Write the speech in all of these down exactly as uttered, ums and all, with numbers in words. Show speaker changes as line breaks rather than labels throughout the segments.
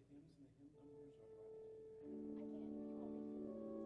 hymns and the hymn numbers, or do I need to do that?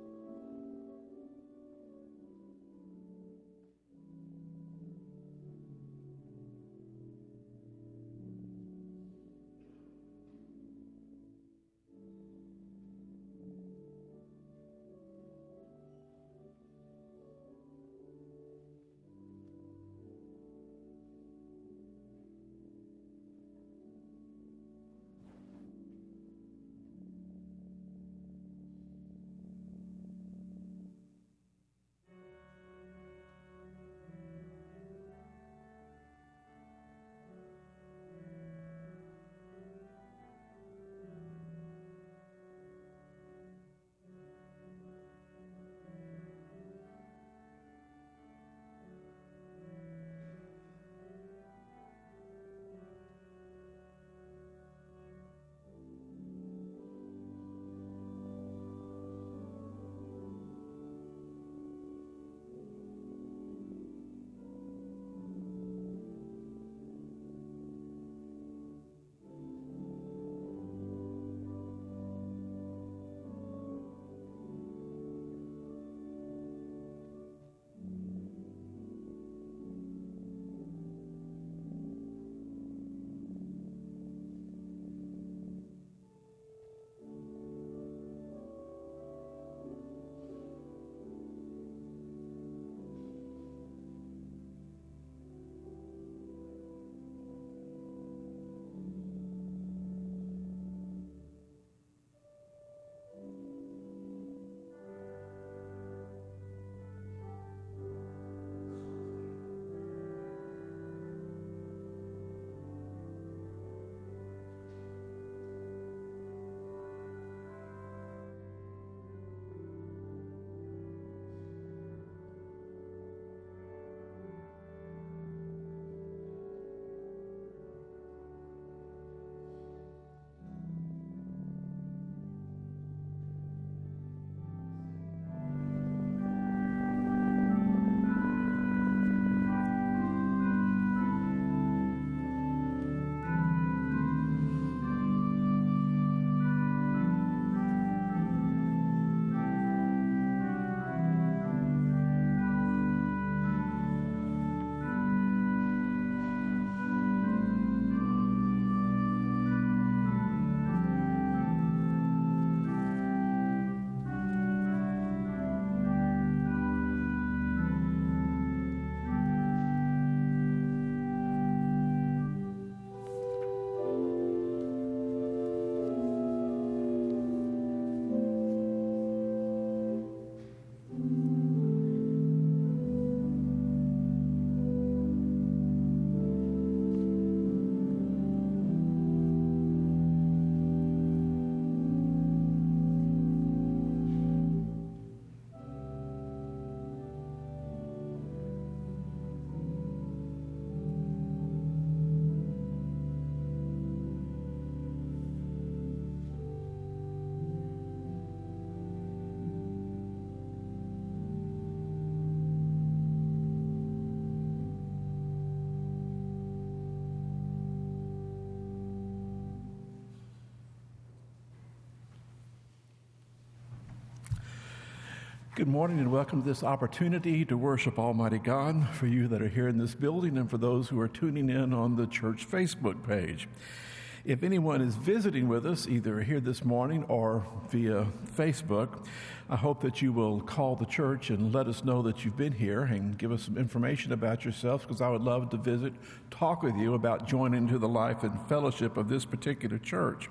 Good morning and welcome to this opportunity to worship Almighty God for you that are here in this building and for those who are tuning in on the church Facebook page. If anyone is visiting with us, either here this morning or via Facebook, I hope that you will call the church and let us know that you've been here and give us some information about yourself, because I would love to visit, talk with you about joining into the life and fellowship of this particular church.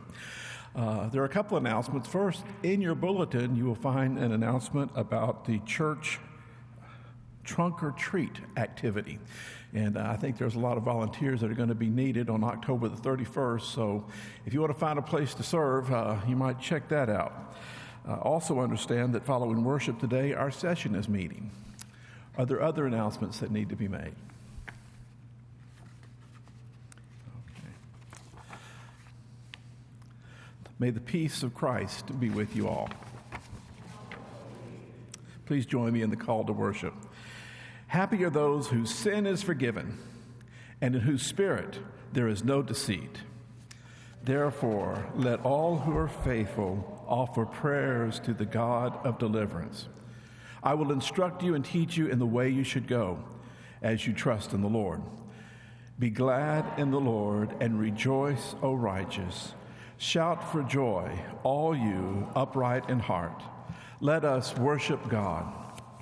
Uh, there are a couple of announcements. First, in your bulletin, you will find an announcement about the church trunk or treat activity. And uh, I think there's a lot of volunteers that are going to be needed on October the thirty-first. So if you want to find a place to serve, uh, you might check that out. Uh, also understand that following worship today, our session is meeting. Are there other announcements that need to be made? May the peace of Christ be with you all. Please join me in the call to worship. Happy are those whose sin is forgiven and in whose spirit there is no deceit. Therefore, let all who are faithful offer prayers to the God of deliverance. I will instruct you and teach you in the way you should go, as you trust in the Lord. Be glad in the Lord and rejoice, O righteous. Shout for joy, all you upright in heart. Let us worship God.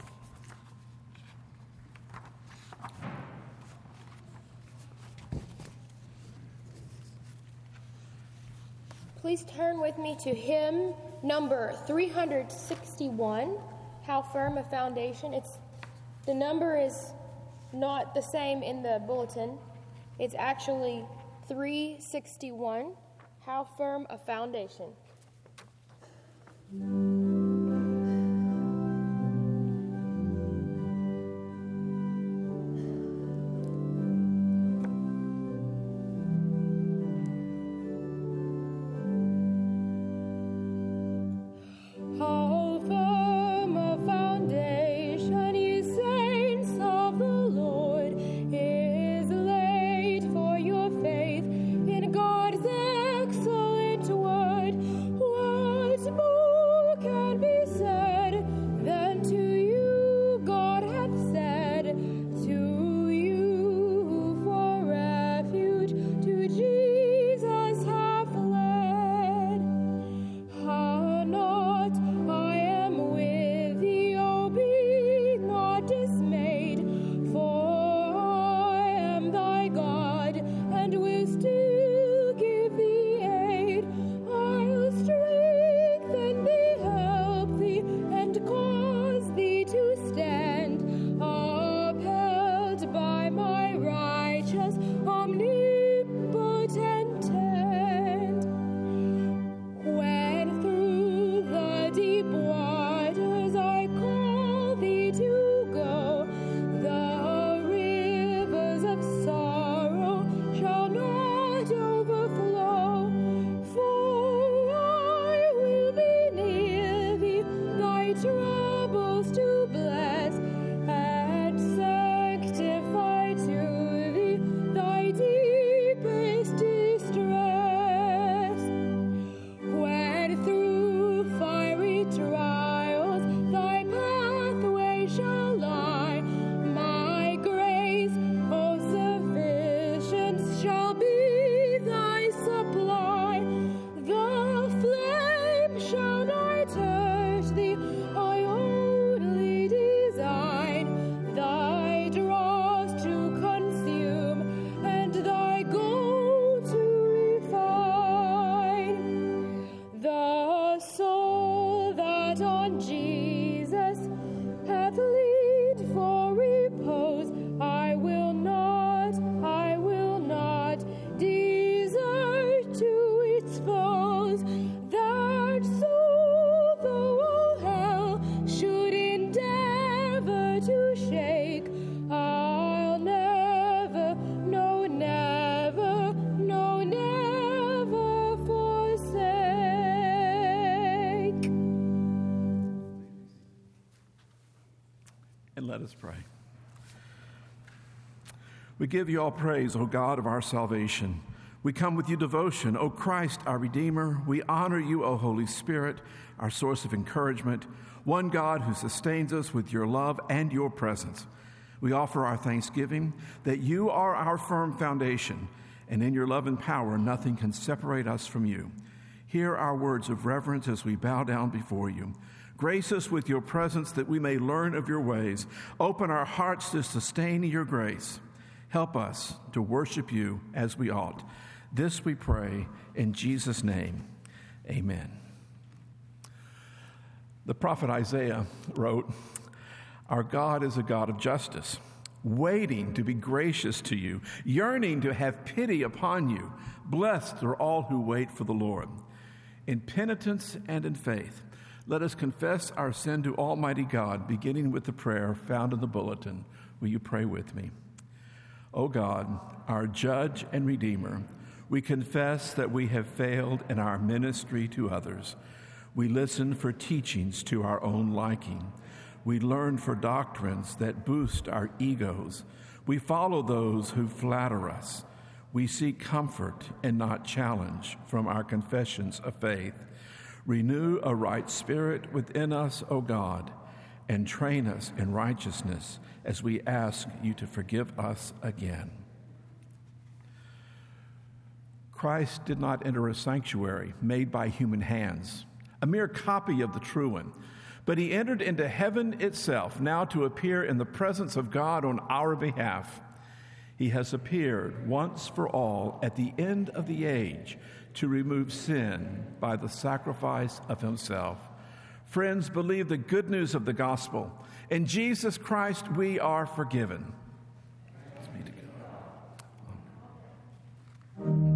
Please turn with me to hymn number three sixty-one, How Firm a Foundation. It's the number is not the same in the bulletin. It's actually three sixty-one, How Firm a Foundation.
Let us pray. We give you all praise, O God of our salvation. We come with you devotion, O Christ, our Redeemer. We honor you, O Holy Spirit, our source of encouragement, one God who sustains us with your love and your presence. We offer our thanksgiving that you are our firm foundation, and in your love and power, nothing can separate us from you. Hear our words of reverence as we bow down before you. Grace us with your presence that we may learn of your ways. Open our hearts to sustain your grace. Help us to worship you as we ought. This we pray in Jesus' name. Amen. The prophet Isaiah wrote, "Our God is a God of justice, waiting to be gracious to you, yearning to have pity upon you. Blessed are all who wait for the Lord." In penitence and in faith, let us confess our sin to Almighty God, beginning with the prayer found in the bulletin. Will you pray with me? O God, our judge and redeemer, we confess that we have failed in our ministry to others. We listen for teachings to our own liking. We learn for doctrines that boost our egos. We follow those who flatter us. We seek comfort and not challenge from our confessions of faith. Renew a right spirit within us, O God, and train us in righteousness as we ask you to forgive us again. Christ did not enter a sanctuary made by human hands, a mere copy of the true one, but he entered into heaven itself, now to appear in the presence of God on our behalf. He has appeared once for all at the end of the age to remove sin by the sacrifice of himself. Friends, believe the good news of the gospel. In Jesus Christ, we are forgiven. Thanks be to God.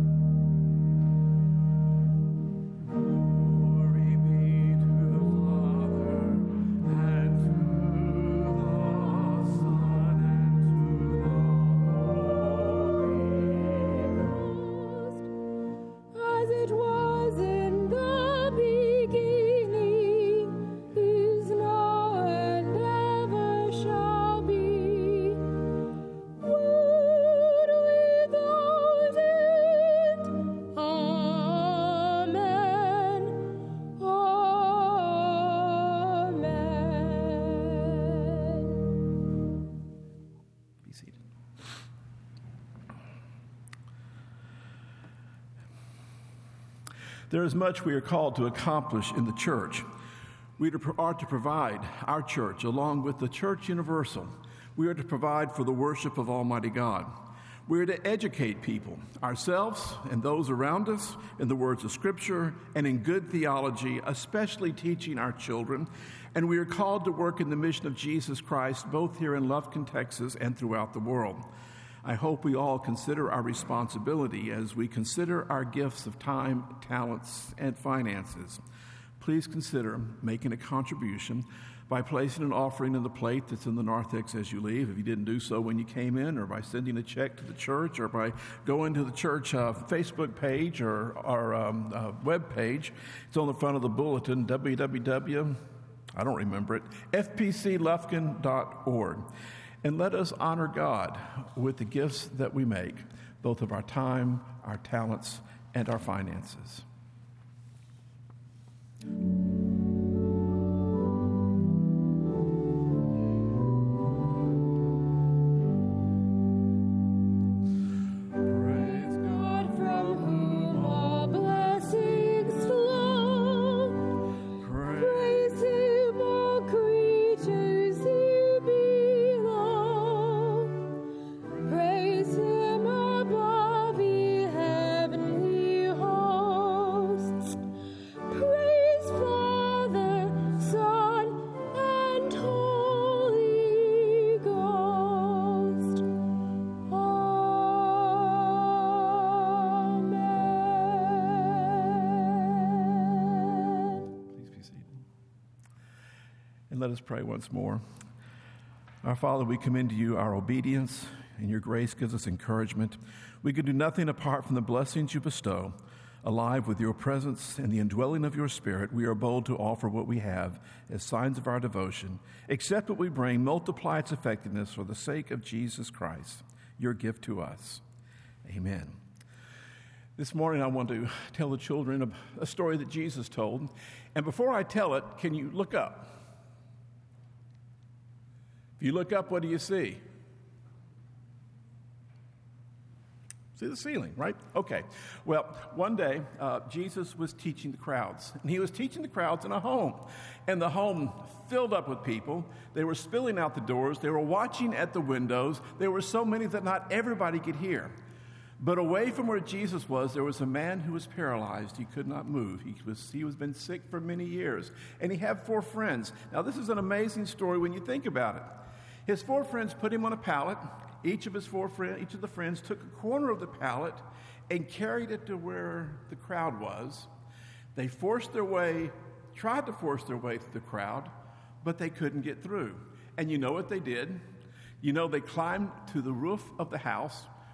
There is much we are called to accomplish in the church. We are to provide our church, along with the Church Universal. We are to provide for the worship of Almighty God. We are to educate people, ourselves and those around us, in the words of Scripture and in good theology, especially teaching our children. And we are called to work in the mission of Jesus Christ, both here in Lufkin, Texas, and throughout the world. I hope we all consider our responsibility as we consider our gifts of time, talents, and finances. Please consider making a contribution by placing an offering in the plate that's in the narthex as you leave, if you didn't do so when you came in, or by sending a check to the church, or by going to the church uh, Facebook page or our um, uh, web page. It's on the front of the bulletin, w w w, I don't remember it, f p c lufkin dot org. And let us honor God with the gifts that we make, both of our time, our talents, and our finances. Let us pray once more. Our Father, we commend to you our obedience, and your grace gives us encouragement. We can do nothing apart from the blessings you bestow. Alive with your presence and the indwelling of your Spirit, we are bold to offer what we have as signs of our devotion. Accept what we bring, multiply its effectiveness for the sake of Jesus Christ, your gift to us. Amen. This morning I want to tell the children a story that Jesus told. And before I tell it, can you look up? If you look up, what do you see? See the ceiling, right? Okay. Well, one day, uh, Jesus was teaching the crowds. And he was teaching the crowds in a home. And the home filled up with people. They were spilling out the doors. They were watching at the windows. There were so many that not everybody could hear. But away from where Jesus was, there was a man who was paralyzed. He could not move. He was he was been sick for many years. And he had four friends. Now, this is an amazing story when you think about it. His four friends put him on a pallet. Each of his four friends, each of the friends took a corner of the pallet and carried it to where the crowd was. They forced their way, tried to force their way through the crowd, but they couldn't get through. And you know what they did? You know, they climbed to the roof of the house,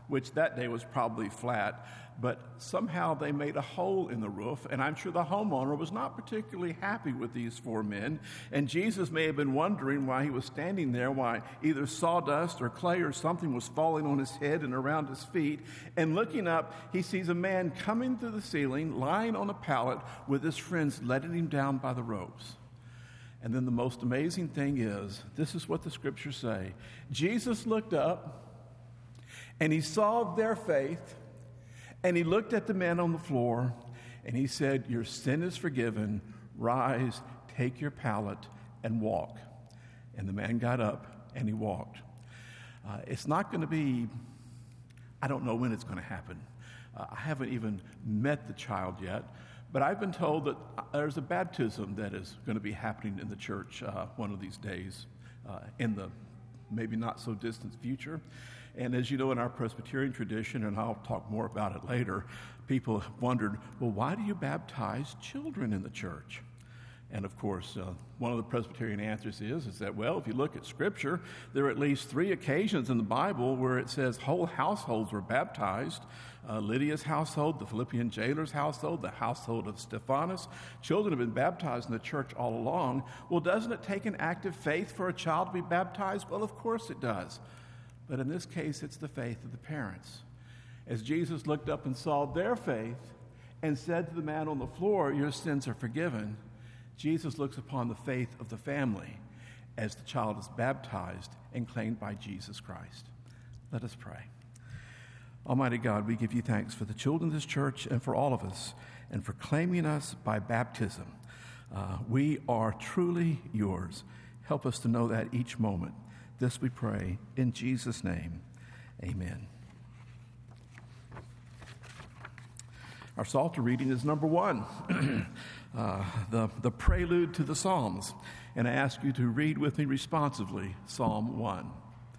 which that day was probably flat, but somehow they made a hole in the roof, and I'm sure the homeowner was not particularly happy with these four men, and Jesus may have been wondering why he was standing there, why either sawdust or clay or something was falling on his head and around his feet, and looking up, he sees a man coming through the ceiling, lying on a pallet with his friends letting him down by the ropes. And then the most amazing thing is, this is what the scriptures say. Jesus looked up, and he saw their faith, and he looked at the man on the floor, and he said, "Your sin is forgiven. Rise, take your pallet, and walk." And the man got up, and he walked. Uh, it's not going to be, I don't know when it's going to happen. Uh, I haven't even met the child yet, but I've been told that there's a baptism that is going to be happening in the church uh, one of these days uh, in the maybe not so distant future. And as you know, in our Presbyterian tradition, and I'll talk more about it later, people have wondered, well, why do you baptize children in the church? And of course, uh, one of the Presbyterian answers is, is that, well, if you look at Scripture, there are at least three occasions in the Bible where it says whole households were baptized. Uh, Lydia's household, the Philippian jailer's household, the household of Stephanus. Children have been baptized in the church all along. Well, doesn't it take an act of faith for a child to be baptized? Well, of course it does. But in this case, it's the faith of the parents. As Jesus looked up and saw their faith and said to the man on the floor, "Your sins are forgiven," Jesus looks upon the faith of the family as the child is baptized and claimed by Jesus Christ. Let us pray. Almighty God, we give you thanks for the children of this church and for all of us, and for claiming us by baptism. Uh, we are truly yours. Help us to know that each moment. This we pray in Jesus' name. Amen. Our Psalter reading is number one, uh, the, the prelude to the Psalms. And I ask you to read with me responsively Psalm one.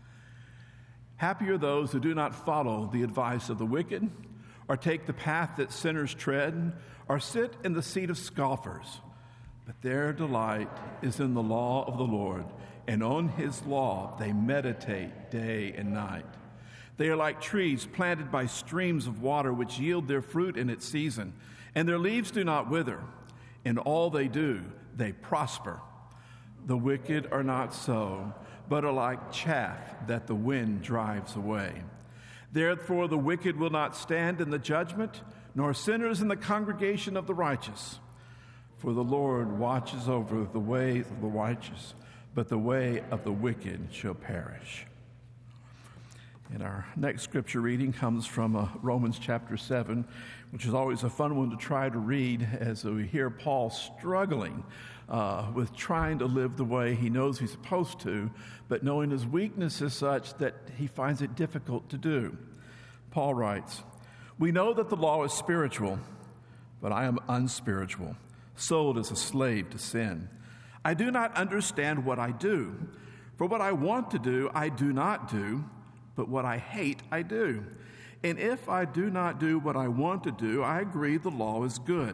Happy are those who do not follow the advice of the wicked, or take the path that sinners tread, or sit in the seat of scoffers. But their delight is in the law of the Lord, and on his law they meditate day and night. They are like trees planted by streams of water, which yield their fruit in its season, and their leaves do not wither. In all they do, they prosper. The wicked are not so, but are like chaff that the wind drives away. Therefore the wicked will not stand in the judgment, nor sinners in the congregation of the righteous. For the Lord watches over the ways of the righteous, but the way of the wicked shall perish. And our next scripture reading comes from uh, Romans chapter seven, which is always a fun one to try to read as we hear Paul struggling uh, with trying to live the way he knows he's supposed to, but knowing his weakness is such that he finds it difficult to do. Paul writes, "We know that the law is spiritual, but I am unspiritual, sold as a slave to sin. I do not understand what I do. For what I want to do, I do not do, but what I hate, I do. And if I do not do what I want to do, I agree the law is good.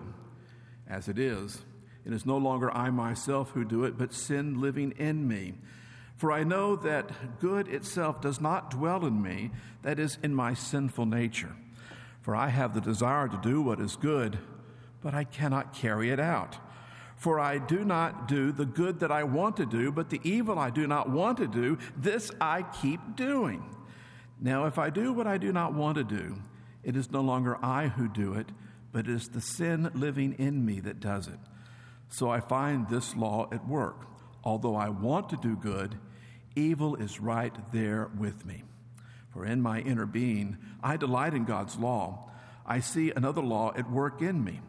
As it is, it is no longer I myself who do it, but sin living in me. For I know that good itself does not dwell in me, that is, in my sinful nature. For I have the desire to do what is good, but I cannot carry it out. For I do not do the good that I want to do, but the evil I do not want to do, this I keep doing. Now, if I do what I do not want to do, it is no longer I who do it, but it is the sin living in me that does it. So I find this law at work. Although I want to do good, evil is right there with me. For in my inner being, I delight in God's law. I see another law at work in me,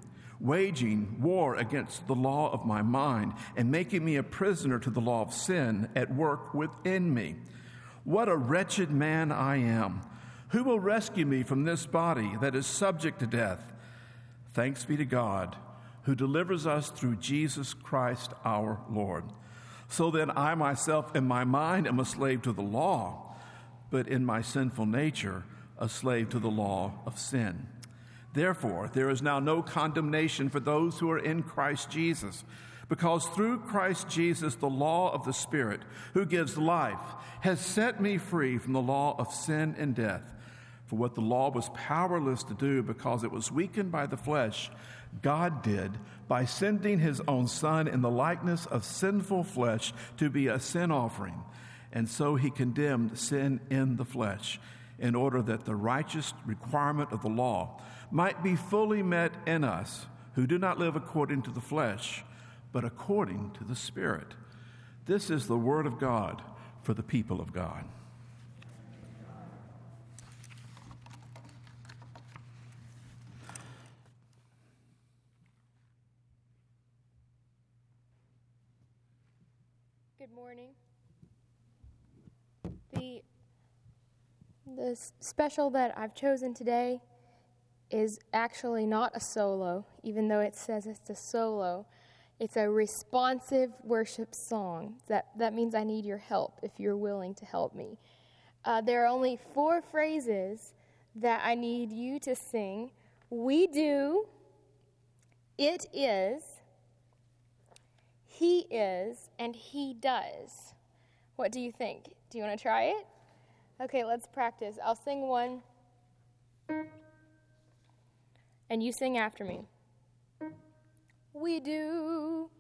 waging war against the law of my mind and making me a prisoner to the law of sin at work within me. What a wretched man I am! Who will rescue me from this body that is subject to death? Thanks be to God, who delivers us through Jesus Christ our Lord. So then I myself in my mind am a slave to the law, but in my sinful nature a slave to the law of sin. Therefore, there is now no condemnation for those who are in Christ Jesus, because through Christ Jesus, the law of the Spirit, who gives life, has set me free from the law of sin and death. For what the law was powerless to do because it was weakened by the flesh, God did by sending his own Son in the likeness of sinful flesh to be a sin offering. And so he condemned sin in the flesh, in order that the righteous requirement of the law might be fully met in us, who do not live according to the flesh, but according to the Spirit. This is the word of God for the people of God.
Good morning. The, the special that I've chosen today is actually not a solo, even though it says it's a solo. It's a responsive worship song. That, that means I need your help if you're willing to help me. Uh, there are only four phrases that I need you to sing. We do, it is, he is, and he does. What do you think? Do you want to try it? Okay, let's practice. I'll sing one, and you sing after me. We do.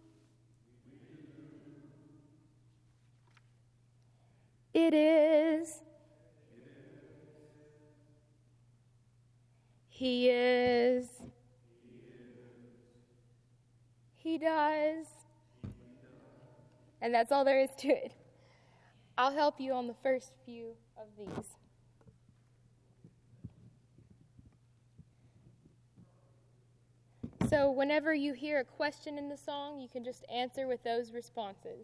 It is. He is. He does. And that's all there is to it. I'll help you on the first few of these. So whenever you hear a question in the song, you can just answer with those responses.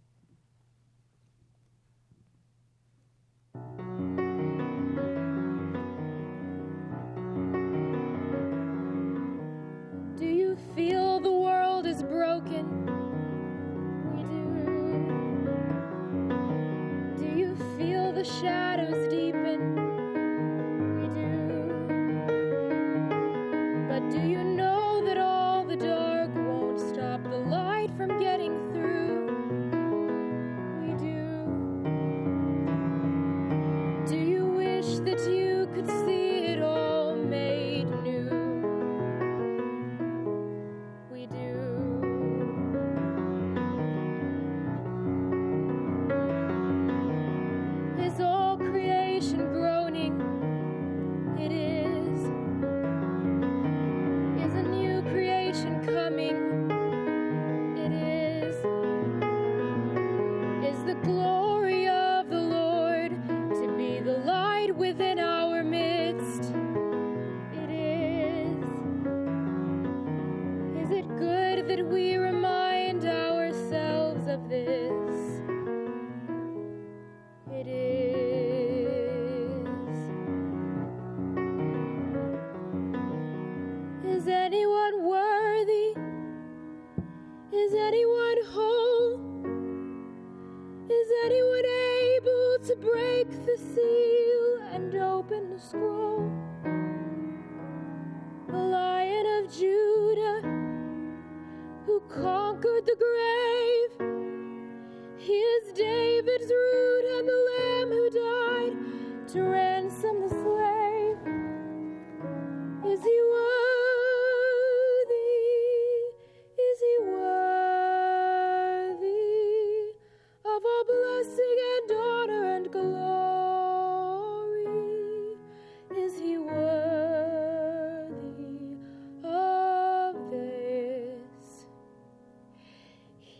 Do you feel the world is broken? The shadows deepen, we do. But do you know that all the dark won't stop the light from getting through? We do. Do you wish that you could see it all made new? We do. Is all creation groaning? It is. Is a new creation coming? It is. Is the glory of the Lord to be the light within our midst? It is. Is it good that we remind ourselves of this? It is. Is anyone worthy? Is anyone whole? Is anyone able to break the seal and open the scroll? The Lion of Judah, who conquered the grave, he is David's root and the Lamb who died to ransom the slave. Is he worthy? Is he worthy of all blessing and honor and glory? Is he worthy of this?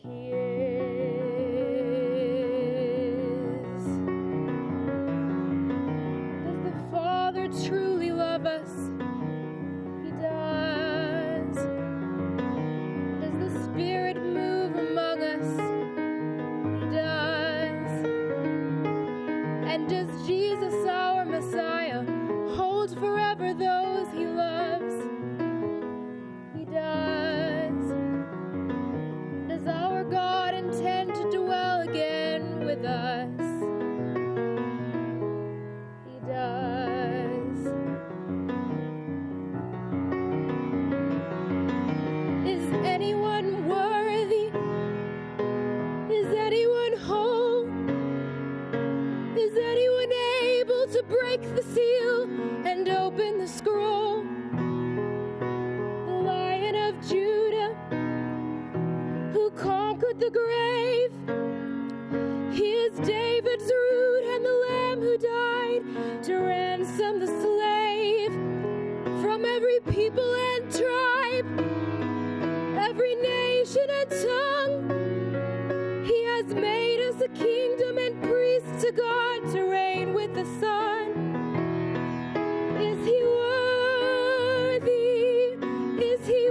grave. He is David's root and the Lamb who died to ransom the slave from every people and tribe, every nation and tongue. He has made us a kingdom and priests to God to reign with the Son. Is he worthy? Is he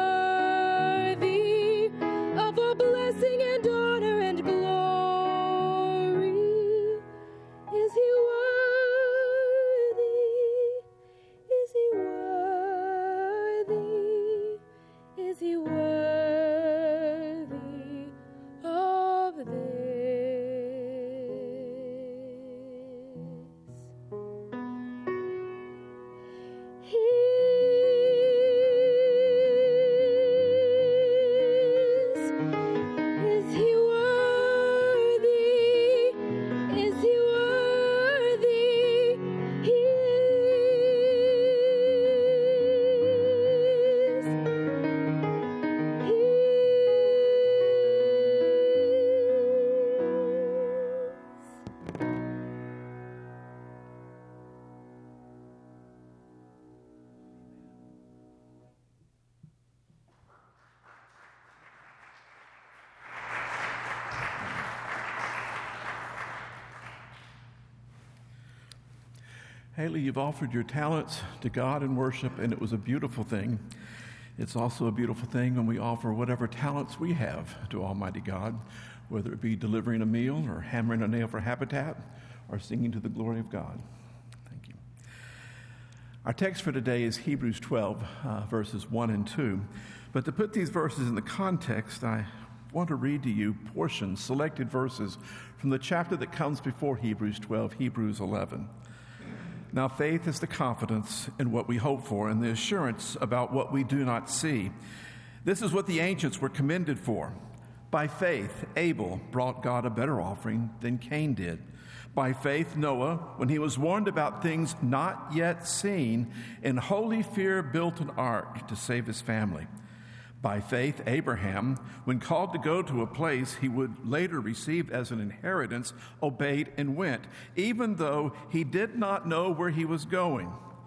worthy of all blessing and honor and glory? Is he worthy? Is he worthy? Is he worthy of this?
Haley, you've offered your talents to God in worship, and it was a beautiful thing. It's also a beautiful thing when we offer whatever talents we have to Almighty God, whether it be delivering a meal or hammering a nail for Habitat or singing to the glory of God. Thank you. Our text for today is Hebrews twelve, uh, verses one and two. But to put these verses in the context, I want to read to you portions, selected verses from the chapter that comes before Hebrews twelve, Hebrews eleven. Now faith is the confidence in what we hope for and the assurance about what we do not see. This is what the ancients were commended for. By faith, Abel brought God a better offering than Cain did. By faith, Noah, when he was warned about things not yet seen, in holy fear built an ark to save his family. By faith, Abraham, when called to go to a place he would later receive as an inheritance, obeyed and went, even though he did not know where he was going.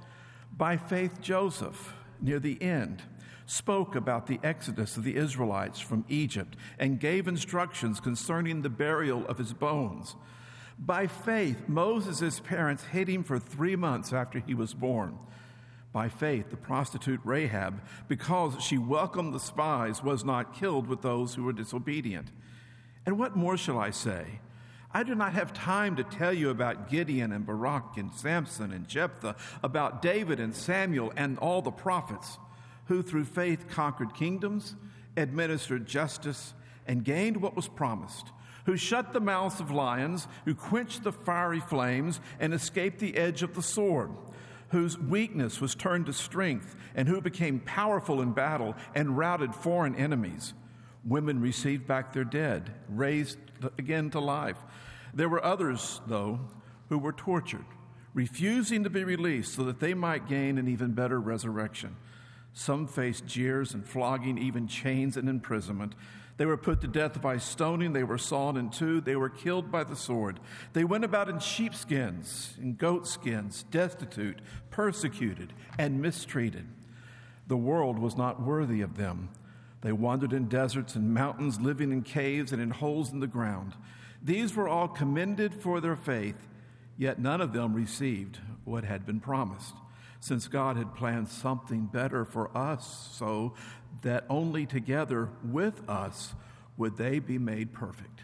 By faith, Joseph, near the end, spoke about the exodus of the Israelites from Egypt and gave instructions concerning the burial of his bones. By faith, Moses' parents hid him for three months after he was born. By faith, the prostitute Rahab, because she welcomed the spies, was not killed with those who were disobedient. And what more shall I say? I do not have time to tell you about Gideon and Barak and Samson and Jephthah, about David and Samuel and all the prophets, who through faith conquered kingdoms, administered justice, and gained what was promised, who shut the mouths of lions, who quenched the fiery flames, and escaped the edge of the sword, whose weakness was turned to strength, and who became powerful in battle and routed foreign enemies. Women received back their dead, raised again to life. There were others, though, who were tortured, refusing to be released so that they might gain an even better resurrection. Some faced jeers and flogging, even chains and imprisonment. They were put to death by stoning. They were sawn in two. They were killed by the sword. They went about in sheepskins, in goatskins, destitute, persecuted, and mistreated. The world was not worthy of them. They wandered in deserts and mountains, living in caves and in holes in the ground. These were all commended for their faith, yet none of them received what had been promised, since God had planned something better for us, so that only together with us would they be made perfect.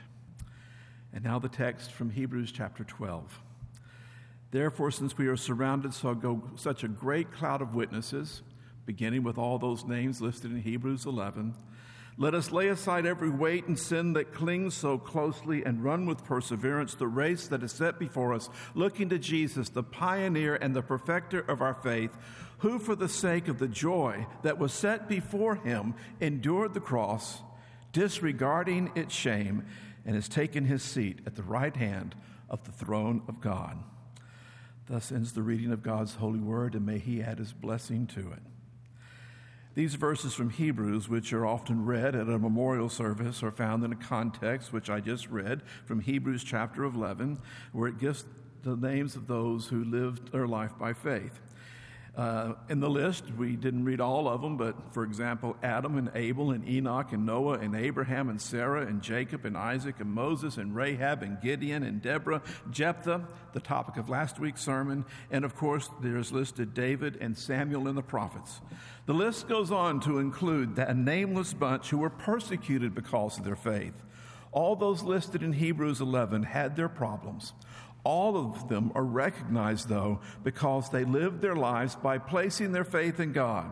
And now the text from Hebrews chapter twelve. Therefore, since we are surrounded so go, such a great cloud of witnesses, beginning with all those names listed in Hebrews eleven, let us lay aside every weight and sin that clings so closely and run with perseverance the race that is set before us, looking to Jesus, the pioneer and the perfecter of our faith, who for the sake of the joy that was set before him endured the cross, disregarding its shame, and has taken his seat at the right hand of the throne of God. Thus ends the reading of God's holy word, and may he add his blessing to it. These verses from Hebrews, which are often read at a memorial service, are found in a context which I just read from Hebrews chapter eleven, where it gives the names of those who lived their life by faith. Uh, in the list, we didn't read all of them, but for example, Adam and Abel and Enoch and Noah and Abraham and Sarah and Jacob and Isaac and Moses and Rahab and Gideon and Deborah, Jephthah, the topic of last week's sermon, and of course, there's listed David and Samuel and the prophets. The list goes on to include that nameless bunch who were persecuted because of their faith. All those listed in Hebrews eleven had their problems. All of them are recognized, though, because they lived their lives by placing their faith in God.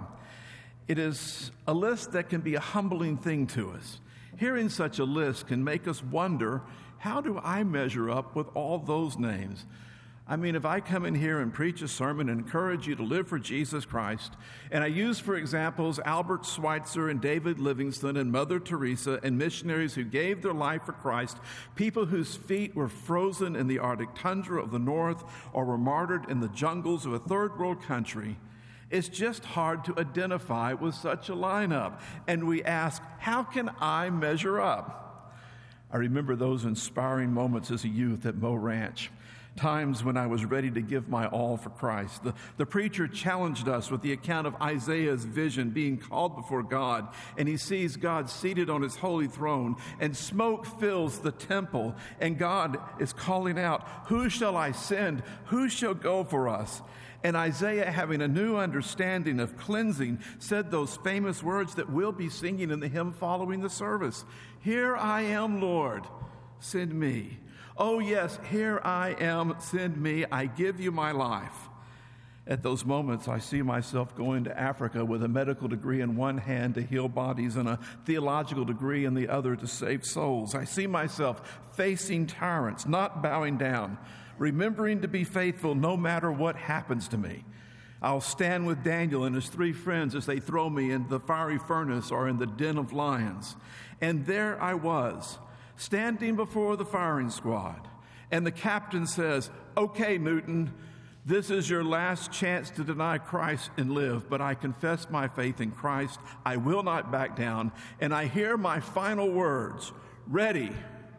It is a list that can be a humbling thing to us. Hearing such a list can make us wonder, how do I measure up with all those names? I mean, if I come in here and preach a sermon and encourage you to live for Jesus Christ, and I use for examples Albert Schweitzer and David Livingstone and Mother Teresa and missionaries who gave their life for Christ, people whose feet were frozen in the Arctic tundra of the North or were martyred in the jungles of a third world country, it's just hard to identify with such a lineup. And we ask, how can I measure up? I remember those inspiring moments as a youth at Moe Ranch. Times when I was ready to give my all for Christ. The, the preacher challenged us with the account of Isaiah's vision being called before God, and he sees God seated on his holy throne, and smoke fills the temple, and God is calling out, "Who shall I send? Who shall go for us?" And Isaiah, having a new understanding of cleansing, said those famous words that we'll be singing in the hymn following the service. "Here I am, Lord, send me. Oh, yes, here I am, send me, I give you my life." At those moments, I see myself going to Africa with a medical degree in one hand to heal bodies and a theological degree in the other to save souls. I see myself facing tyrants, not bowing down, remembering to be faithful no matter what happens to me. I'll stand with Daniel and his three friends as they throw me in the fiery furnace or in the den of lions. And there I was, standing before the firing squad, and the captain says, "Okay, Newton, this is your last chance to deny Christ and live, but I confess my faith in Christ. I will not back down." And I hear my final words, "Ready,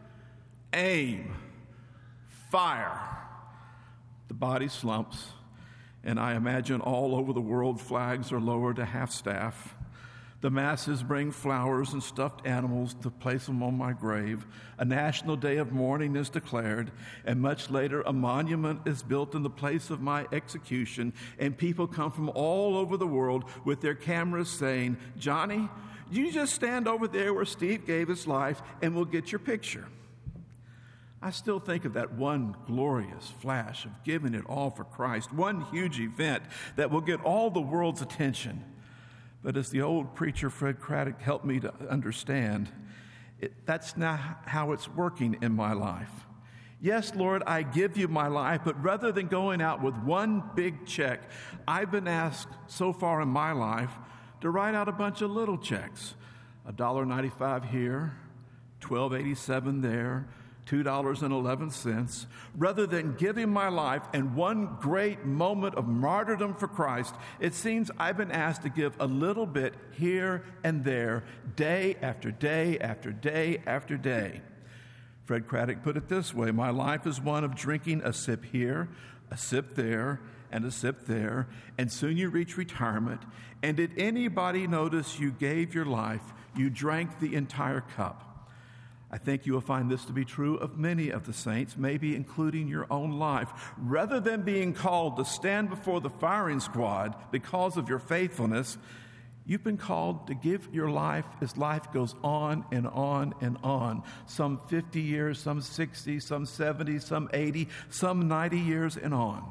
aim, fire." The body slumps, and I imagine all over the world flags are lowered to half-staff. The masses bring flowers and stuffed animals to place them on my grave. A national day of mourning is declared, and much later a monument is built in the place of my execution, and people come from all over the world with their cameras saying, "Johnny, you just stand over there where Steve gave his life and we'll get your picture." I still think of that one glorious flash of giving it all for Christ, one huge event that will get all the world's attention. But as the old preacher Fred Craddock helped me to understand, it, that's not how it's working in my life. Yes, Lord, I give you my life, but rather than going out with one big check, I've been asked so far in my life to write out a bunch of little checks. one dollar and ninety-five cents here, twelve dollars and eighty-seven cents there, two dollars and eleven cents. Rather than giving my life in one great moment of martyrdom for Christ, it seems I've been asked to give a little bit here and there, day after day after day after day. Fred Craddock put it this way: my life is one of drinking a sip here, a sip there, and a sip there, and soon you reach retirement. And did anybody notice you gave your life? You drank the entire cup. I think you will find this to be true of many of the saints, maybe including your own life. Rather than being called to stand before the firing squad because of your faithfulness, you've been called to give your life as life goes on and on and on. Some fifty years, some sixty, some seventy, some eighty, some ninety years and on.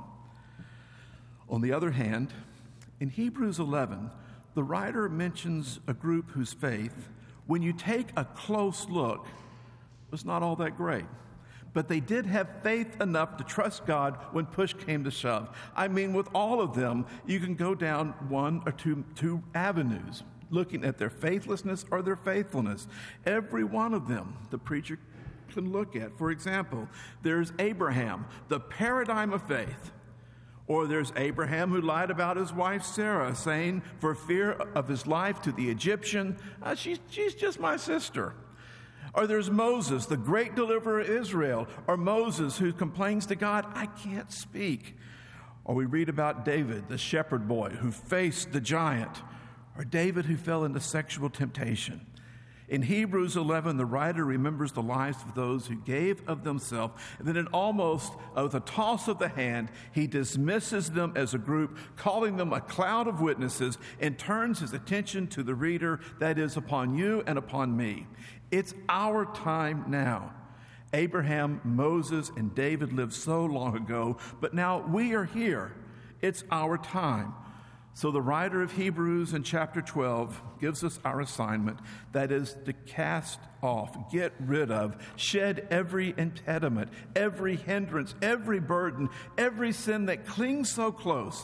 On the other hand, in Hebrews eleven, the writer mentions a group whose faith, when you take a close look, was not all that great. But they did have faith enough to trust God when push came to shove. I mean, with all of them, you can go down one or two, two avenues, looking at their faithlessness or their faithfulness. Every one of them, the preacher can look at. For example, there's Abraham, the paradigm of faith. Or there's Abraham who lied about his wife Sarah, saying for fear of his life to the Egyptian, uh, she's, she's just my sister. Or there's Moses, the great deliverer of Israel, or Moses who complains to God, I can't speak. Or we read about David, the shepherd boy who faced the giant, or David who fell into sexual temptation. In Hebrews eleven, the writer remembers the lives of those who gave of themselves, and then in almost uh, with a toss of the hand, he dismisses them as a group, calling them a cloud of witnesses, and turns his attention to the reader, that is, upon you and upon me. It's our time now. Abraham, Moses, and David lived so long ago, but now we are here. It's our time. So the writer of Hebrews in chapter twelve gives us our assignment, that is to cast off, get rid of, shed every impediment, every hindrance, every burden, every sin that clings so close.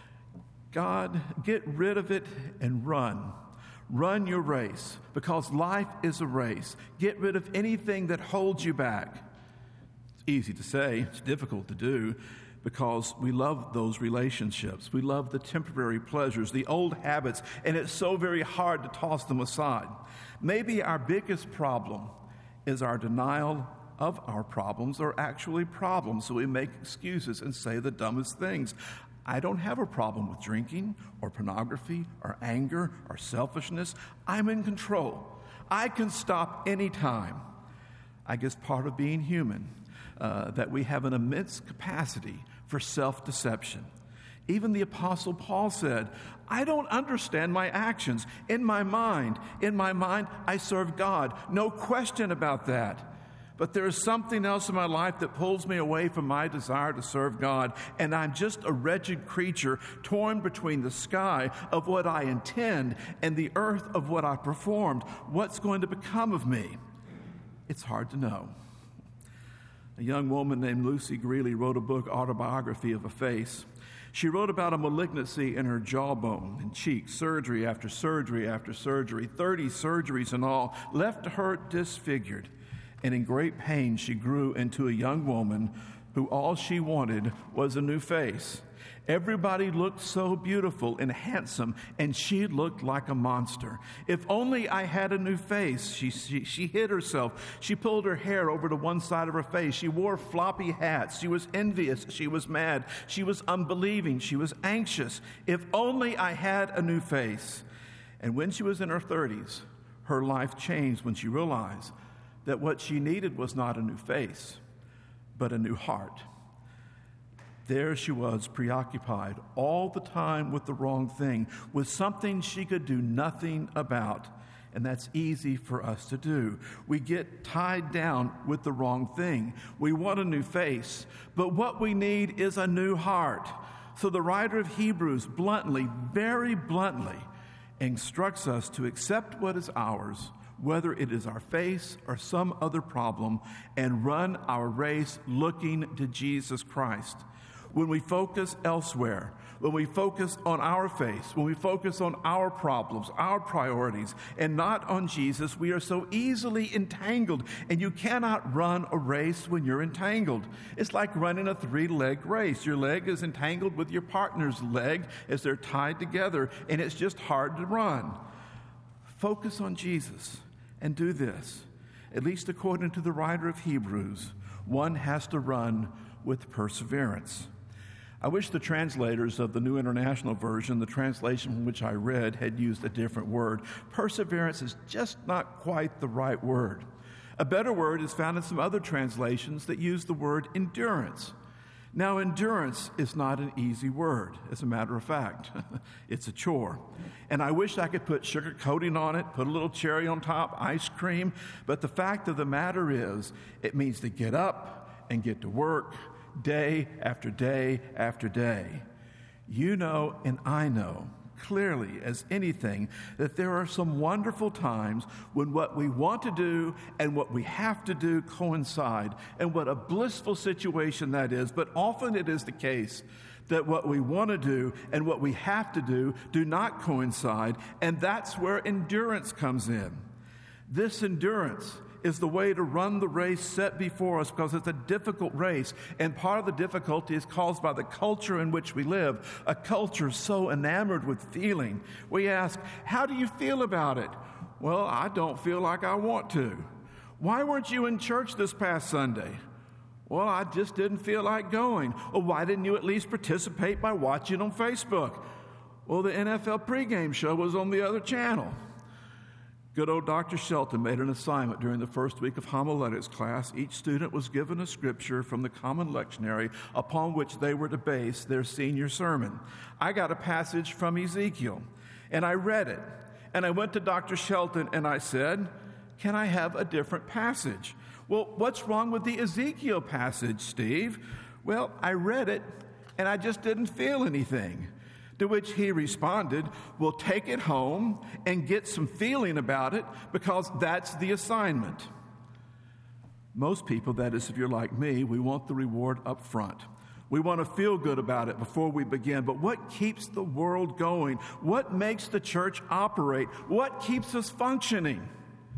God, get rid of it and run. Run your race, because life is a race. Get rid of anything that holds you back. It's easy to say, it's difficult to do, because we love those relationships. We love the temporary pleasures, the old habits, and it's so very hard to toss them aside. Maybe our biggest problem is our denial of our problems are actually problems, so we make excuses and say the dumbest things. I don't have a problem with drinking or pornography or anger or selfishness. I'm in control. I can stop anytime. I guess part of being human, uh, that we have an immense capacity for self-deception. Even the Apostle Paul said, I don't understand my actions. In my mind, in my mind, I serve God. No question about that. But there is something else in my life that pulls me away from my desire to serve God, and I'm just a wretched creature torn between the sky of what I intend and the earth of what I performed. What's going to become of me? It's hard to know. A young woman named Lucy Greeley wrote a book, Autobiography of a Face. She wrote about a malignancy in her jawbone and cheek, surgery after surgery after surgery, thirty surgeries in all, left her disfigured. And in great pain, she grew into a young woman who all she wanted was a new face. Everybody looked so beautiful and handsome, and she looked like a monster. If only I had a new face, she, she, she hid herself. She pulled her hair over to one side of her face. She wore floppy hats. She was envious. She was mad. She was unbelieving. She was anxious. If only I had a new face. And when she was in her thirties, her life changed when she realized that what she needed was not a new face, but a new heart. There she was, preoccupied all the time with the wrong thing, with something she could do nothing about. And that's easy for us to do. We get tied down with the wrong thing. We want a new face, but what we need is a new heart. So the writer of Hebrews bluntly, very bluntly, instructs us to accept what is ours, whether it is our face or some other problem, and run our race looking to Jesus Christ. When we focus elsewhere, when we focus on our face, when we focus on our problems, our priorities, and not on Jesus, we are so easily entangled, and you cannot run a race when you're entangled. It's like running a three-leg race. Your leg is entangled with your partner's leg as they're tied together, and it's just hard to run. Focus on Jesus. And do this, at least according to the writer of Hebrews, one has to run with perseverance. I wish the translators of the New International Version, the translation from which I read, had used a different word. Perseverance is just not quite the right word. A better word is found in some other translations that use the word endurance. Now, endurance is not an easy word, as a matter of fact. It's a chore. And I wish I could put sugar coating on it, put a little cherry on top, ice cream. But the fact of the matter is, it means to get up and get to work day after day after day. You know, and I know clearly as anything that there are some wonderful times when what we want to do and what we have to do coincide, and what a blissful situation that is. But often it is the case that what we want to do and what we have to do do not coincide, and that's where endurance comes in. This endurance is the way to run the race set before us, because it's a difficult race. And part of the difficulty is caused by the culture in which we live, a culture so enamored with feeling. We ask, how do you feel about it? Well, I don't feel like I want to. Why weren't you in church this past Sunday? Well, I just didn't feel like going. Well, why didn't you at least participate by watching on Facebook? Well, the N F L pregame show was on the other channel. Good old Doctor Shelton made an assignment during the first week of homiletics class. Each student was given a scripture from the Common Lectionary upon which they were to base their senior sermon. I got a passage from Ezekiel, and I read it. And I went to Doctor Shelton and I said, can I have a different passage? Well, what's wrong with the Ezekiel passage, Steve? Well, I read it, and I just didn't feel anything. To which he responded, well, take it home and get some feeling about it, because that's the assignment. Most people, that is, if you're like me, we want the reward up front. We want to feel good about it before we begin. But what keeps the world going? What makes the church operate? What keeps us functioning?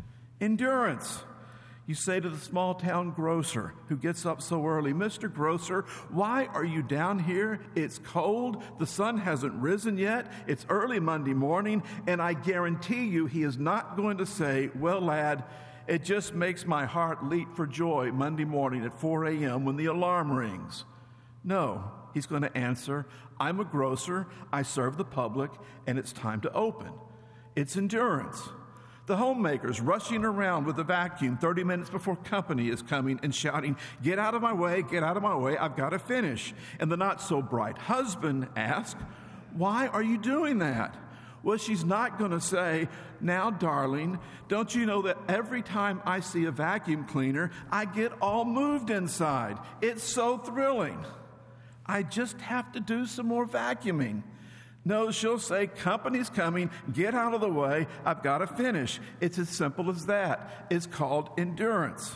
Endurance. You say to the small-town grocer who gets up so early, Mister Grocer, why are you down here? It's cold. The sun hasn't risen yet. It's early Monday morning, and I guarantee you he is not going to say, well, lad, it just makes my heart leap for joy Monday morning at four a.m. when the alarm rings. No, he's going to answer, I'm a grocer, I serve the public, and it's time to open. It's endurance. The homemakers rushing around with a vacuum thirty minutes before company is coming and shouting, get out of my way, get out of my way, I've got to finish. And the not-so-bright husband asks, why are you doing that? Well, she's not going to say, now, darling, don't you know that every time I see a vacuum cleaner, I get all moved inside? It's so thrilling. I just have to do some more vacuuming. No, she'll say, company's coming, get out of the way, I've got to finish. It's as simple as that. It's called endurance.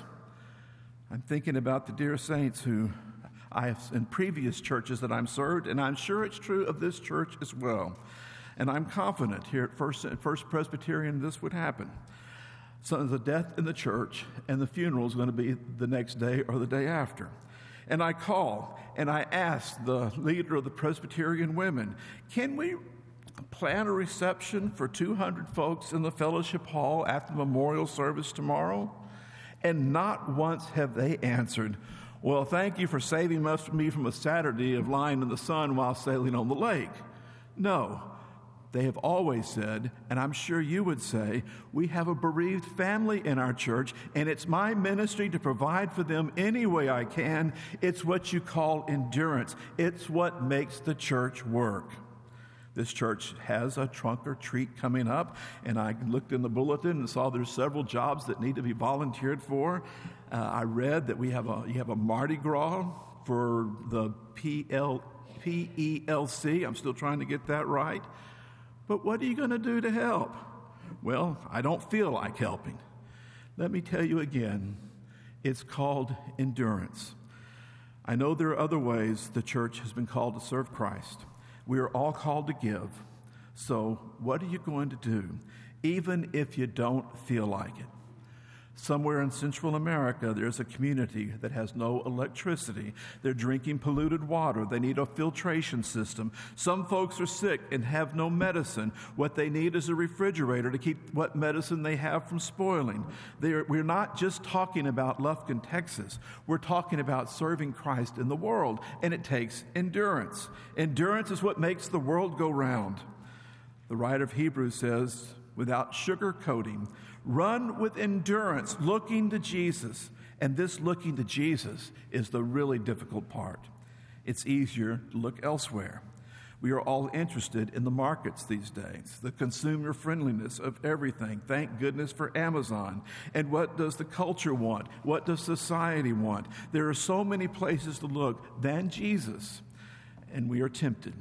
I'm thinking about the dear saints who I have in previous churches that I'm served, and I'm sure it's true of this church as well. And I'm confident here at First, at First Presbyterian this would happen. So there's a death in the church, and the funeral is going to be the next day or the day after. And I call and I ask the leader of the Presbyterian women, can we plan a reception for two hundred folks in the fellowship hall after the memorial service tomorrow? And not once have they answered, well, thank you for saving me from a Saturday of lying in the sun while sailing on the lake. No. They have always said, and I'm sure you would say, we have a bereaved family in our church, and it's my ministry to provide for them any way I can. It's what you call endurance. It's what makes the church work. This church has a trunk or treat coming up, and I looked in the bulletin and saw there's several jobs that need to be volunteered for. Uh, I read that we have a you have a Mardi Gras for the P L, P E L C. I'm still trying to get that right. But what are you going to do to help? Well, I don't feel like helping. Let me tell you again, it's called endurance. I know there are other ways the church has been called to serve Christ. We are all called to give. So what are you going to do, even if you don't feel like it? Somewhere in Central America, there's a community that has no electricity. They're drinking polluted water. They need a filtration system. Some folks are sick and have no medicine. What they need is a refrigerator to keep what medicine they have from spoiling. Are, we're not just talking about Lufkin, Texas. We're talking about serving Christ in the world, and it takes endurance. Endurance is what makes the world go round. The writer of Hebrews says, without sugarcoating, run with endurance, looking to Jesus. And this looking to Jesus is the really difficult part. It's easier to look elsewhere. We are all interested in the markets these days, the consumer friendliness of everything. Thank goodness for Amazon. And what does the culture want? What does society want? There are so many places to look than Jesus, and we are tempted.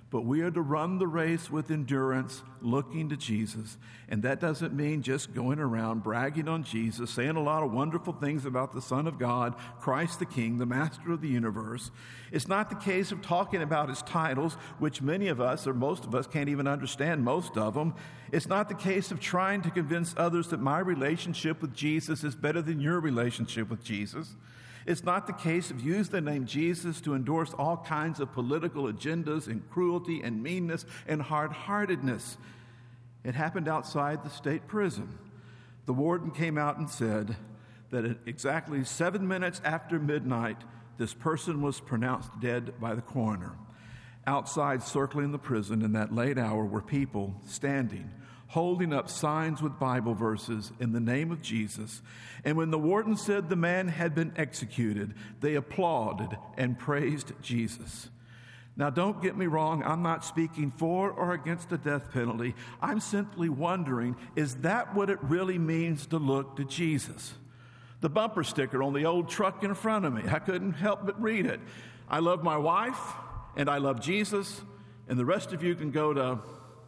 But we are to run the race with endurance, looking to Jesus. And that doesn't mean just going around bragging on Jesus, saying a lot of wonderful things about the Son of God, Christ the King, the Master of the universe. It's not the case of talking about his titles, which many of us, or most of us, can't even understand most of them. It's not the case of trying to convince others that my relationship with Jesus is better than your relationship with Jesus. It's not the case of using the name Jesus to endorse all kinds of political agendas and cruelty and meanness and hard-heartedness. It happened outside the state prison. The warden came out and said that at exactly seven minutes after midnight, this person was pronounced dead by the coroner. Outside, circling the prison in that late hour, were people standing, holding up signs with Bible verses in the name of Jesus. And when the warden said the man had been executed, they applauded and praised Jesus. Now, don't get me wrong, I'm not speaking for or against the death penalty. I'm simply wondering, is that what it really means to look to Jesus? The bumper sticker on the old truck in front of me, I couldn't help but read it. I love my wife, and I love Jesus, and the rest of you can go to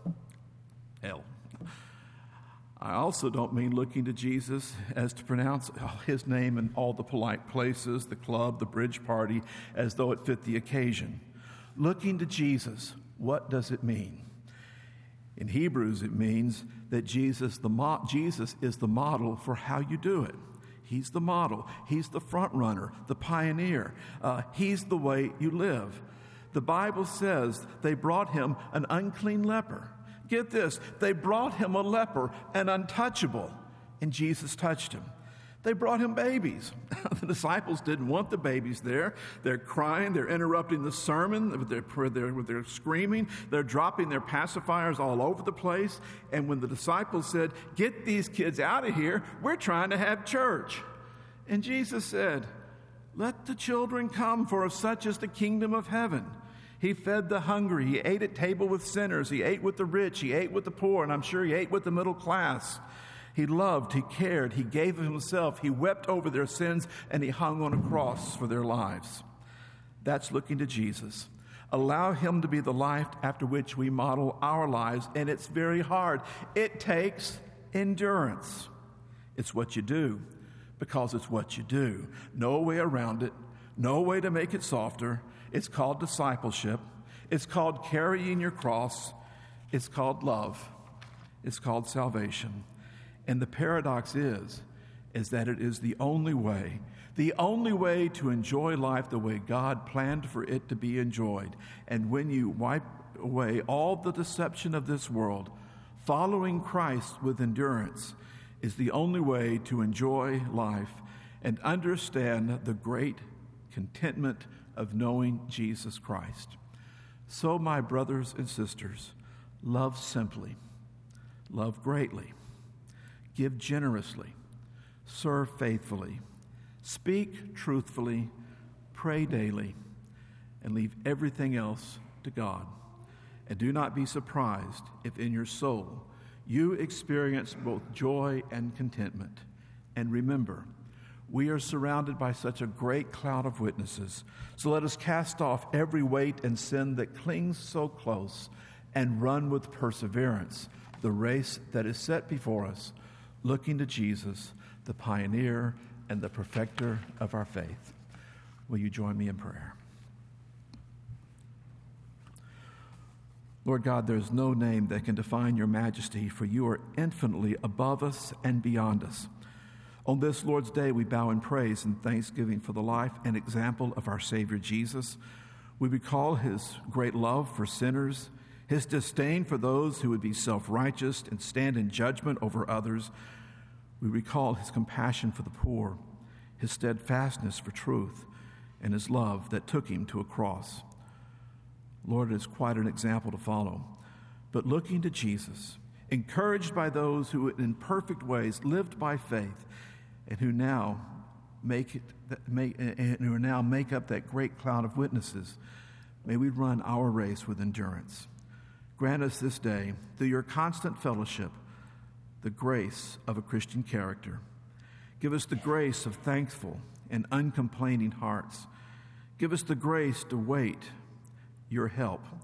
hell. I also don't mean looking to Jesus as to pronounce his name in all the polite places, the club, the bridge party, as though it fit the occasion. Looking to Jesus, what does it mean? In Hebrews, it means that Jesus, the mo- Jesus is the model for how you do it. He's the model. He's the front runner, the pioneer. Uh, he's the way you live. The Bible says they brought him an unclean leper. Get this, they brought him a leper, an untouchable, and Jesus touched him. They brought him babies. The disciples didn't want the babies there. They're crying, they're interrupting the sermon with their, with their, with their screaming, they're dropping their pacifiers all over the place. And when the disciples said, "Get these kids out of here, we're trying to have church." And Jesus said, "Let the children come, for of such is the kingdom of heaven." He fed the hungry. He ate at table with sinners. He ate with the rich. He ate with the poor. And I'm sure he ate with the middle class. He loved. He cared. He gave of himself. He wept over their sins. And he hung on a cross for their lives. That's looking to Jesus. Allow him to be the life after which we model our lives. And it's very hard. It takes endurance. It's what you do because it's what you do. No way around it. No way to make it softer. It's called discipleship. It's called carrying your cross. It's called love. It's called salvation. And the paradox is, is that it is the only way, the only way to enjoy life the way God planned for it to be enjoyed. And when you wipe away all the deception of this world, following Christ with endurance is the only way to enjoy life and understand the great contentment of knowing Jesus Christ. So, my brothers and sisters, love simply, love greatly, give generously, serve faithfully, speak truthfully, pray daily, and leave everything else to God. And do not be surprised if in your soul you experience both joy and contentment. And remember, we are surrounded by such a great cloud of witnesses. So let us cast off every weight and sin that clings so close and run with perseverance the race that is set before us, looking to Jesus, the pioneer and the perfecter of our faith. Will you join me in prayer? Lord God, there is no name that can define your majesty, for you are infinitely above us and beyond us. On this Lord's Day, we bow in praise and thanksgiving for the life and example of our Savior Jesus. We recall his great love for sinners, his disdain for those who would be self-righteous and stand in judgment over others. We recall his compassion for the poor, his steadfastness for truth, and his love that took him to a cross. Lord, it is quite an example to follow. But looking to Jesus, encouraged by those who in perfect ways lived by faith, and who now make it, make, and who now make up that great cloud of witnesses, may we run our race with endurance. Grant us this day, through your constant fellowship, the grace of a Christian character. Give us the grace of thankful and uncomplaining hearts. Give us the grace to wait your help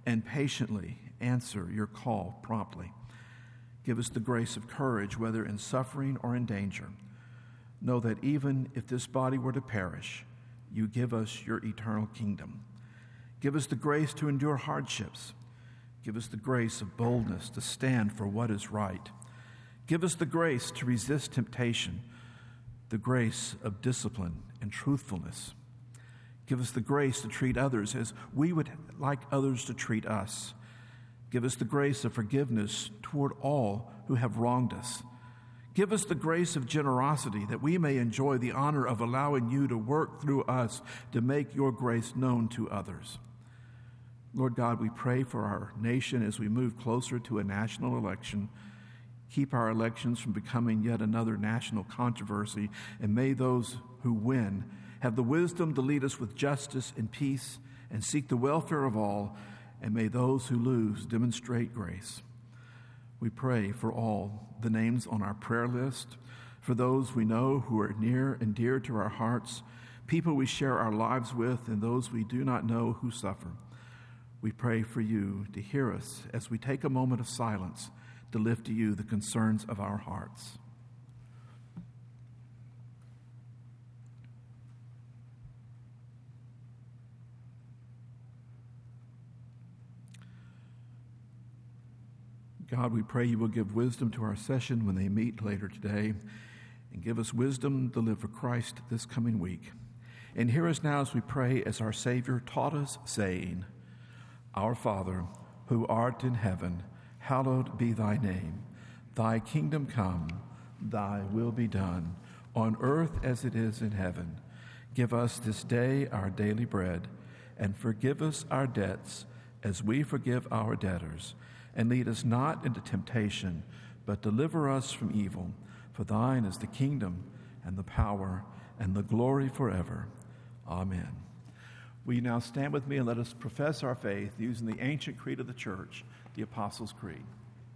and patiently answer your call promptly. Give us the grace of courage, whether in suffering or in danger. Know that even if this body were to perish, you give us your eternal kingdom. Give us the grace to endure hardships. Give us the grace of boldness to stand for what is right. Give us the grace to resist temptation, the grace of discipline and truthfulness. Give us the grace to treat others as we would like others to treat us. Give us the grace of forgiveness toward all who have wronged us. Give us the grace of generosity that we may enjoy the honor of allowing you to work through us to make your grace known to others. Lord God, we pray for our nation as we move closer to a national election. Keep our elections from becoming yet another national controversy, and may those who win have the wisdom to lead us with justice and peace and seek the welfare of all, and may those who lose demonstrate grace. We pray for all the names on our prayer list, for those we know who are near and dear to our hearts, people we share our lives with, and those we do not know who suffer. We pray for you to hear us as we take a moment of silence to lift to you the concerns of our hearts. God, we pray you will give wisdom to our session when they meet later today, and give us wisdom to live for Christ this coming week. And hear us now as we pray as our Savior taught us, saying, Our Father, who art in heaven, hallowed be thy name. Thy kingdom come, thy will be done, on earth as it is in heaven. Give us this day our daily bread, and forgive us our debts as we forgive our debtors. And lead us not into temptation, but deliver us from evil. For thine is the kingdom, and the power, and the glory forever. Amen. Will you now stand with me and let us profess our faith using the ancient creed of the church, the Apostles' Creed.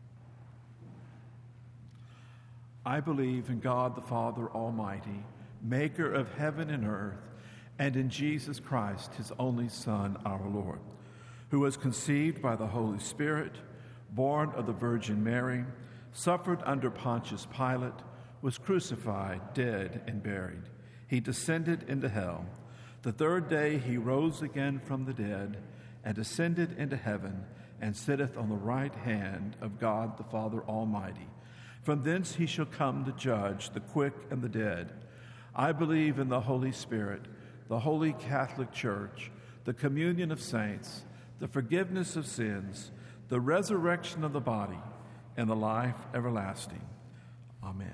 I believe in God the Father Almighty, maker of heaven and earth, and in Jesus Christ, his only Son, our Lord, who was conceived by the Holy Spirit, born of the Virgin Mary, suffered under Pontius Pilate, was crucified, dead, and buried. He descended into hell. The third day he rose again from the dead and ascended into heaven and sitteth on the right hand of God the Father Almighty. From thence he shall come to judge the quick and the dead. I believe in the Holy Spirit, the holy Catholic Church, the communion of saints, the forgiveness of sins, the resurrection of the body, and the life everlasting. Amen.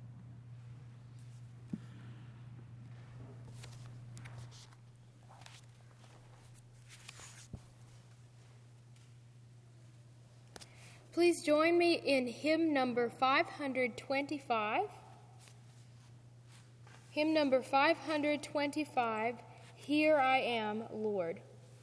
Please join me in hymn number five hundred twenty-five. Hymn number five hundred twenty-five, Here I Am, Lord.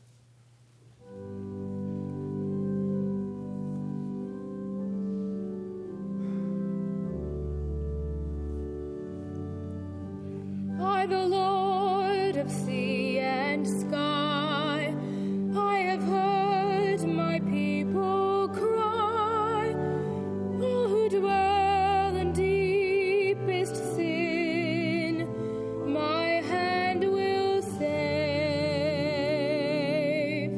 I, the Lord of sea and sky, I have heard my people cry, all who dwell in deepest sin, my hand will save.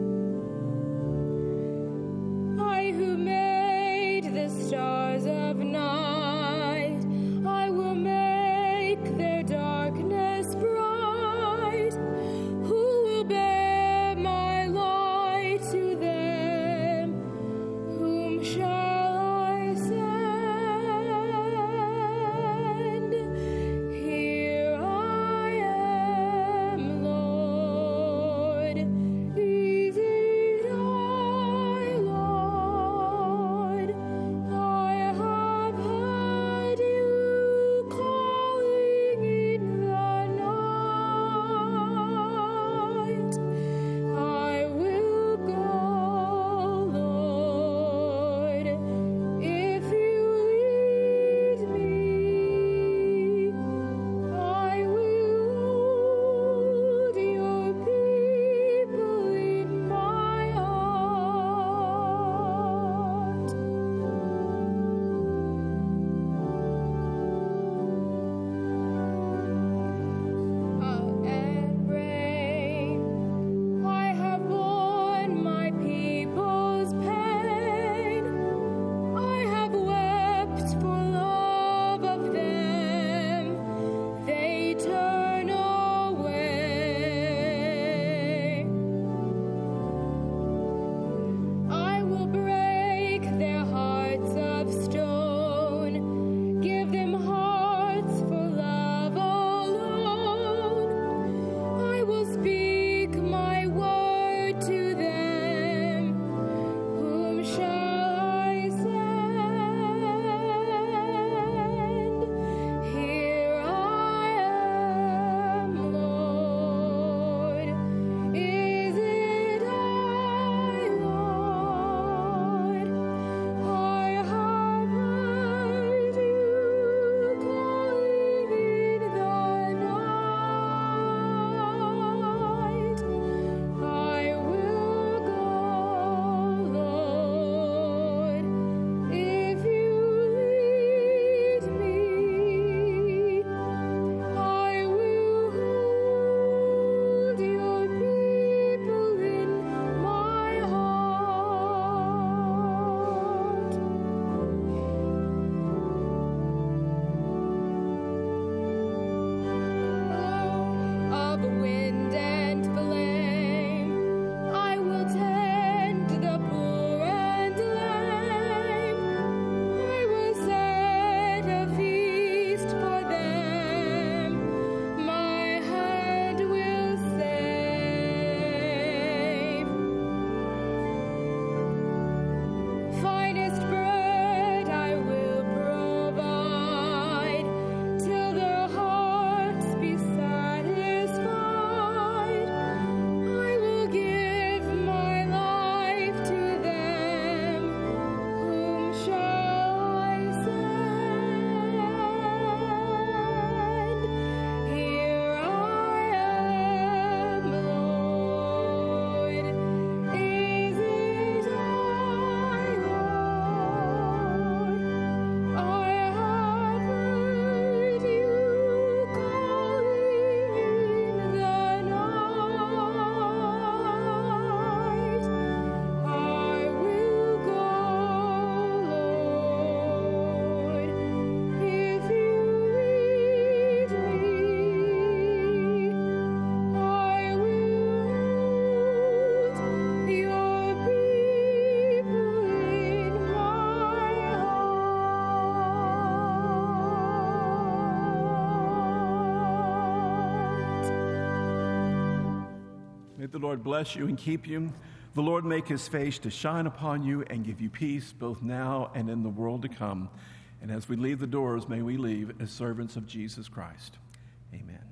I who made the stars of night, I will make their darkness
the Lord bless you and keep you. The Lord make his face to shine upon you and give you peace both now and in the world to come. And as we leave the doors, may we leave as servants of Jesus Christ. Amen.